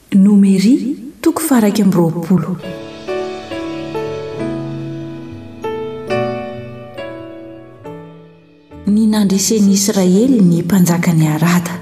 Nomery toko faraka amby roapolo. Ny nandresen'i Israely ny mpanjakany Arada.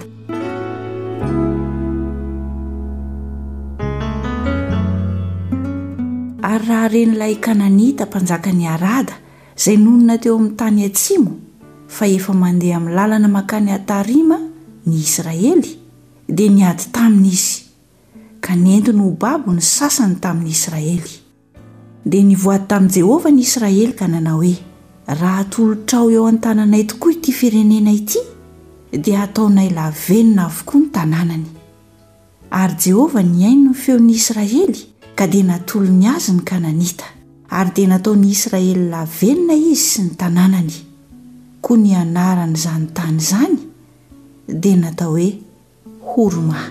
Ary raha ren'ilay Kananita mpanjakany Arada izay nonina teo amin'ny tany atsimo fa efa mandeha amin'ny lalana makany Atarima ny Israely dia niady taminy izy ka nentiny ho babo ny sasany tamin'ny Israely. Dia nivoady tamin'i Jehovah ny Israely ka nanao hoe, raha tolotrao eo an-tananay tokoa ity firenena ity dia ataonay lavenina avokoa ny tanànany. Ary Jehovah niaino ny feon'ny Israely ka dia natolony azy ny Kananita, ary dia nataon'ny Israely lavenina izy sy ny tanànany. Koa ny anaran'izany tany izany dia natao hoe Horma.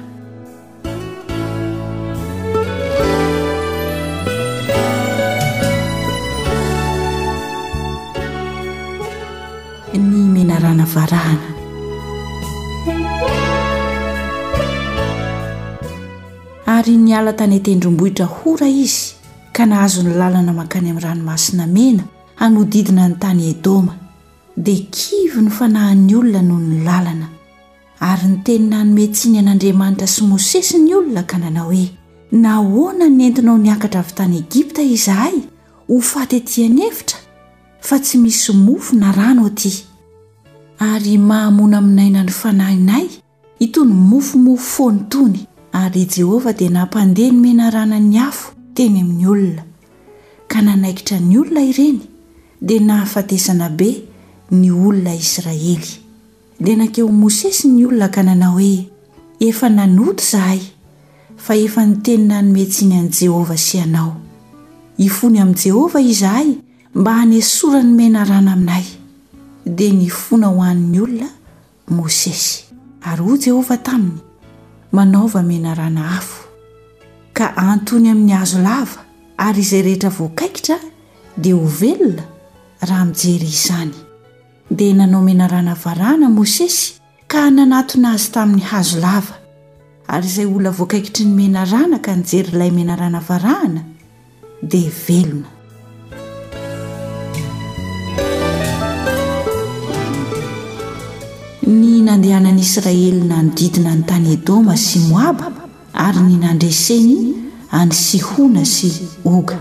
Ny menarana varahana. Ary niala tany tendrombohitra Hora izy ka nahazo ny lalana makany amin'ny ranomasina mena hanodidina ny tany Edoma. Dia kivy ny fanahin'ny olona noho ny lalana. Ary ny teny nanome tsiny an'Andriamanitra sy Mosesy ny olona ka nanao hoe, nahoana nentinao niakatra avy tany Egipta izahay ho faty etỳ an'efitra fa tsy misy mofo na rano aty. Ary mahamona aminaina ny fanahinay itony mofomofo foany tony. Ary Jehovah dia nampandeha ny menarana ny afo teny amin'ny olona ka nanaikitra ny olona ireny dia nahafatesana be ny olona Israely. Dia nankeo Mosesy ny olona ka nanao hoe, efa nanoto izahay fa efa niteny nanome tsiny an'i Jehovah sy anao. Hifony amin'i Jehovah izahay mba hanesora ny menarana aminay. Dia nifona ho an'ny olona Mosesy. Ary ho Jehovah taminy, manaova menarana afo ka antony amin'ny hazo lava, ary izay rehetra voakaikitra dia ho velona raha mijery izany. Dia nanao menarana varahana Mosesy ka nanatona azy tamin'ny hazo lava. Ary izay olona voakaikitry ny menarana ka nijery ilay menarana varahana dia velona. Ny nandehanan'i Israely nanodidina ny tany Edoma sy Moaba, ary ny nandreseny any Sihona sy Oga.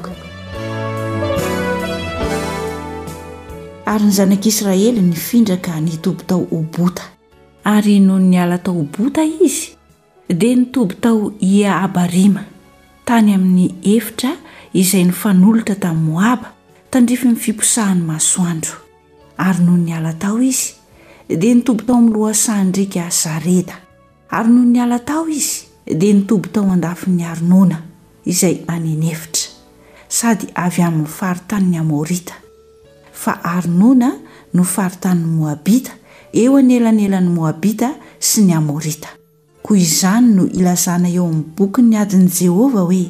Ary ny zanak'Israely nifindra ka nitoby tao Obota. Ary noho niala tao Obota izy dia nitoby tao Ia-Abarima tany amin'ny efitra izay nifanolotra tamin'ny Moaba tandrify ny fiposahan'ny masoandro. Ary noho niala tao izy dia nitoby tao amin'ny lohasan-drika Zareda. Ary noho niala tao izy dia nitoby tao andafin'ny Arnona izay anenefitra sady avy amin'ny faritany Amorita. Fa Arnona no faritany Moabita eo anelanelan'ny Moabita sy ny Amorita. Koa izany no ilazana eo amin'ny boky ny adin'i Jehovah hoe,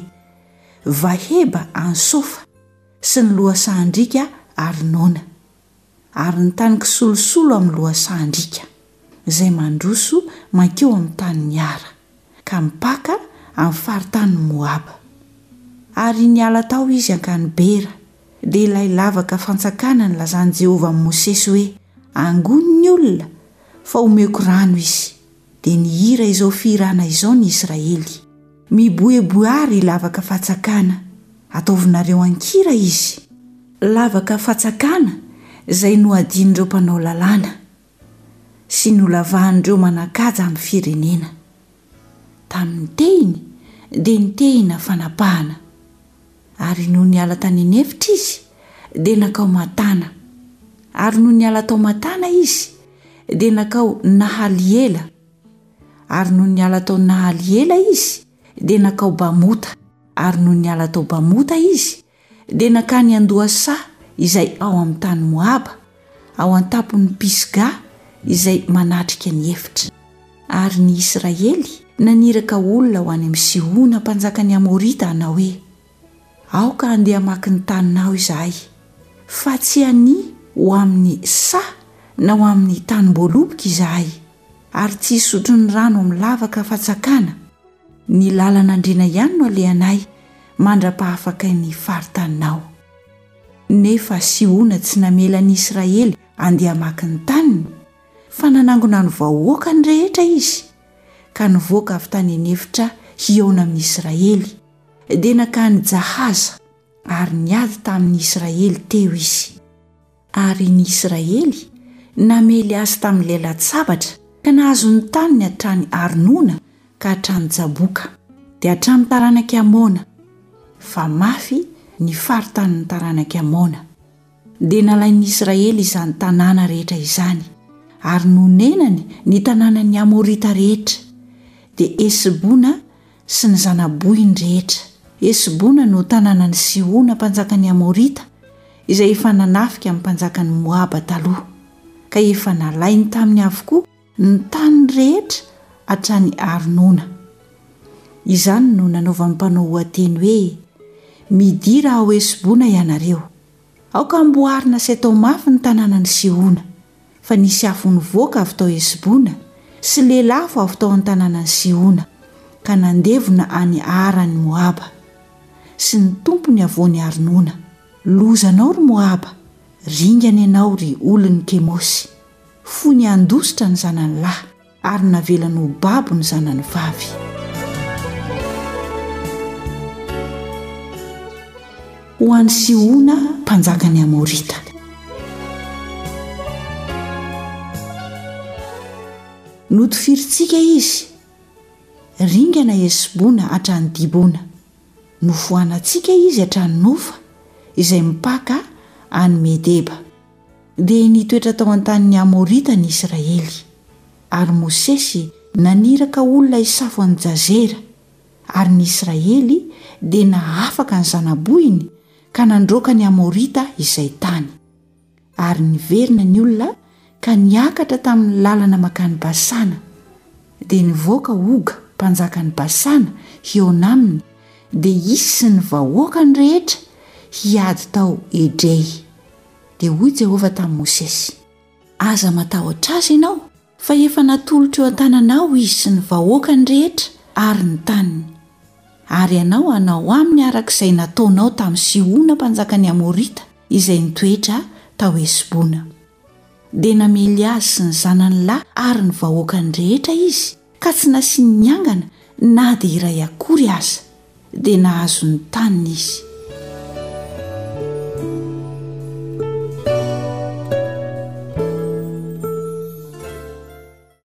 Vaheba Ansofa sy ny lohasan-drika Arnona. Ary ny tany kisolosolo amin'ny lohasan-drika izay mandroso mankeo amin'ny tany Niara ka mipaka amin'ny faritany Moaba. Ary niala tao izy ankany Bera. Dia ilay lavaka fantsakana ny lazan'i Jehovah amin'ny Mosesy hoe, angony ny olona fa omeko rano izy. Dia nihira izao firana izao ny Israely, miboeboary lavaka fantsakana, ataovinareo ankira izy. Lavaka fantsakana izay noadin'ireo mpanao lalàna sy nolavahan'ireo manan-kaja amin'ny firenena. Tamin'ny tehiny dia nitehina fanapahana. Ary noho niala tany anefitra izy dia nakao Matana. Ary noho niala tao Matana izy dia nakao Nahaliela. Ary noho niala tao Nahaliela izy dia nakao Bamota. Ary noho niala tao Bamota izy dia nakany Andoasa izay ao amin'ny tany Moaba, ao an-tapon'ny Pisga izay manatrika ny efitra. Ary ny Israely naniraka olona ho any amin'ny Sihona mpanjakany Amorita hanao hoe, aoka andeha hamaky ny taninao izahay, fa tsy any ho amin'ny sa na ho amin'ny tany mboaloboka izahay. Ary tsy hisotro ny rano amin'ny lavaka fatsakana ny lalan'andriana ihany no alehanay mandra-pahafaka ny faritaninao. Nefa Siona tsy namela ny Israely andeha hamaky ny taniny, fa nanangona ny vahoaka ny rehetra izy, ka nivoaka avy tany anefitra hiaona amin'ny Israely, dia nakany jahaza ary niady tamin'ny Israely teo izy. Ary ny Israely namely azy tamin'ny lalan-tsabatra, ka nahazo ny taniny hatrany Arnona ka hatrany Jaboka, dia hatramin'ny taranaka Amona, fa mafy ny faritanin'ny taranaka Amona. Dia nalain'ny Israely izany tanàna rehetra izany, ary nonenany ny tanànan'ny Amorita rehetra, dia Esibona sy ny zanaboiny rehetra. Esibona no tanànan'ny Sihona mpanjakan'ny Amorita, izay efa nanafika amin'ny mpanjakan'ny Moaba taloha, ka efa nalainy taminy avokoa ny tany rehetra hatrany Arnona. Izany no nanaovan'ny mpanao hoateny hoe: midira ao Esibona ianareo, aoka amboarina sy atao mafy ny tanànan'ny Sihona, fa nisy afo nivoaka avy tao Esibona sy lelafo avy tao amin'ny tanànan'ny Sihona, ka nandevona any Aran'ny Moaba. Sy ny tompony avoany Arnona: lozanao ry Moaba, ringana ianao ry olon'ny Kemosy. Fony andositra ny zanany lahy, ary navelany ho babo ny zanany vavy. Ho an'ny Sihona mpanjakan'ny Amorita. Notifiritsika izy, ringana Esibona hatrany Dibona, nofoanantsika izy hatrany Nofa izay mipaka any Medeba. Dia nitoetra tao an-tanin'ny Amorita ny Israely, ary Mosesy naniraka olona hisafo an'i Jazera, ary ny Israely dia nahafaka ny zanaboiny ka nandroaka ny Amorita izay tany. Ary niverina ny olona ka niakatra tamin'ny lalana makany Basana, dia nivoaka Oga mpanjakan'ny Basana hiaona aminy, dia izy sy ny vahoakany rehetra hiady tao Edrei. Dia hoy Jehovah tamin'i Mosesy: aza matahotra azy ianao, fa efa natolotra eo an-tananao izy sy ny vahoakany rehetra ary ny taniny. Ary ianao hanao aminy arak'izay nataonao tamin'ny Sihona mpanjakan'ny Amorita izay nitoetra tao Esibona. Dia namely azy sy ny zanany lahy ary ny vahoakany rehetra izy, ka tsy nasiany niangana na dia iray akory aza, dia nahazo ny taniny izy.